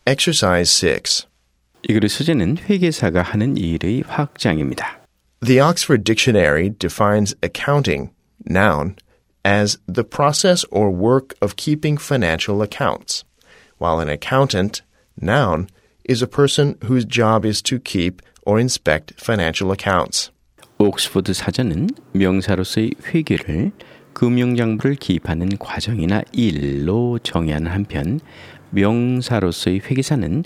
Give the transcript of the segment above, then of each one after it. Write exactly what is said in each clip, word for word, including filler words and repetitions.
Exercise six. 이 글의 소재는 회계사가 하는 일의 확장입니다. The Oxford Dictionary defines accounting, noun, as the process or work of keeping financial accounts, while an accountant, noun, is a person whose job is to keep or inspect financial accounts. 옥스퍼드 사전은 명사로서의 회계를 금융장부를 기입하는 과정이나 일로 정의하는 한편 명사로서의 회계사는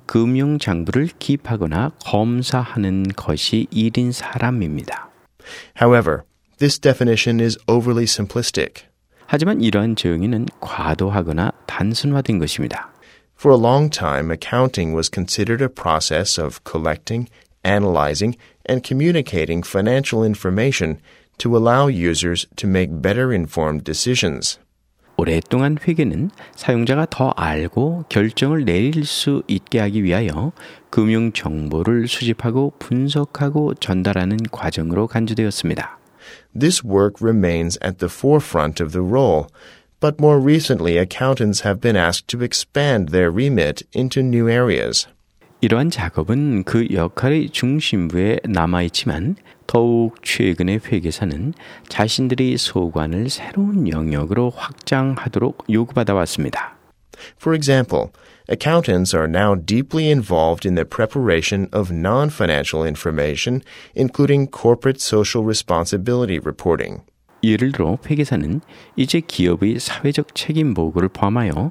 금융장부를 기입하거나 검사하는 것이 일인 사람입니다. However, this definition is overly simplistic. 하지만 이러한 정의는 과도하거나 단순화된 것입니다. For a long time, accounting was considered a process of collecting, analyzing, and communicating financial information to allow users to make better informed decisions. 오랫동안 회계는 사용자가 더 알고 결정을 내릴 수 있게 하기 위하여 금융 정보를 수집하고 분석하고 전달하는 과정으로 간주되었습니다. This work remains at the forefront of the role, but more recently accountants have been asked to expand their remit into new areas. 이러한 작업은 그 역할의 중심부에 남아있지만 더욱 최근의 회계사는 자신들의 소관을 새로운 영역으로 확장하도록 요구받아 왔습니다. For example, accountants are now deeply involved in the preparation of non-financial information, including corporate social responsibility reporting. 예를 들어 회계사는 이제 기업의 사회적 책임 보고를 포함하여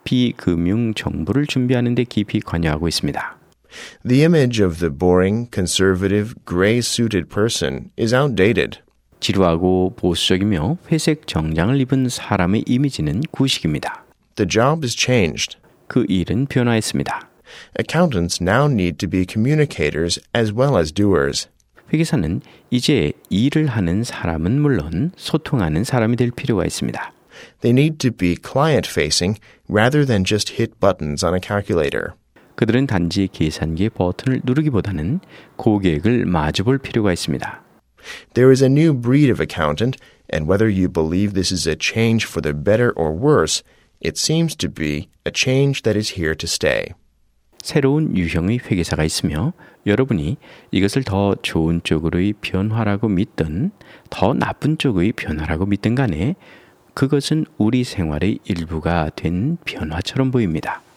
비금융 정보를 준비하는 데 깊이 관여하고 있습니다. The image of the boring, conservative, gray-suited person is outdated. 지루하고 보수적이며 회색 정장을 입은 사람의 이미지는 구식입니다. The job is changed. 그 일은 변화했습니다. Accountants now need to be communicators as well as doers. 회계사는 이제 일을 하는 사람은 물론 소통하는 사람이 될 필요가 있습니다. They need to be client-facing rather than just hit buttons on a calculator. 그들은 단지 계산기의 버튼을 누르기보다는 고객을 마주볼 필요가 있습니다. There is a new breed of accountant, and whether you believe this is a change for the better or worse, it seems to be a change that is here to stay. 새로운 유형의 회계사가 있으며 여러분이 이것을 더 좋은 쪽으로의 변화라고 믿든 더 나쁜 쪽의 변화라고 믿든 간에 그것은 우리 생활의 일부가 된 변화처럼 보입니다.